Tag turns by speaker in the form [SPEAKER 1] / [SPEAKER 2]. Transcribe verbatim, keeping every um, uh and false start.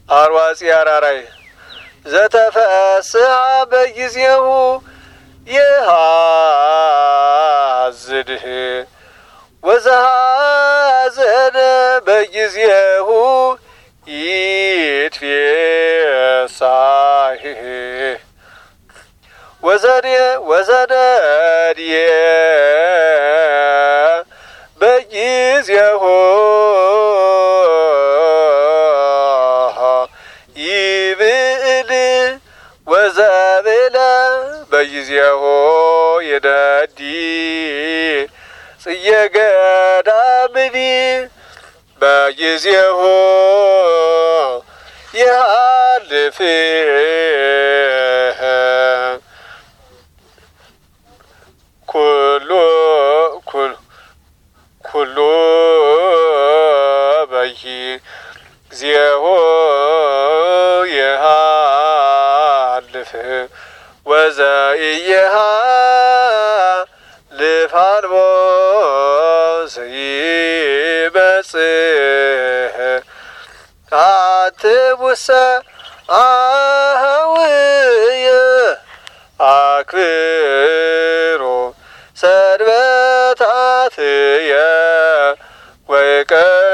[SPEAKER 1] አርዋጺ አራራይ ዘተፈስሐ በጊዜሁ የሐዝድህ ወዘሐዘነ በጊዜሁ ይትፌሳህ ወዘድየ ወዘደድየ በጊዜሁ ይብእል ወዘብእለ በጊዜሁ ይደዲ ጽየገዳምኒ በጊዜሁ ይሃልፍ ኩሉ ኩሉ ኩሉ በጊዜሁ ይሃልፍ ወዘኢይሃልፍ አልቦ ዘይመጽእ አትሙሰ አኀውየ አክብሩ ሰንበታትየ ወይቀ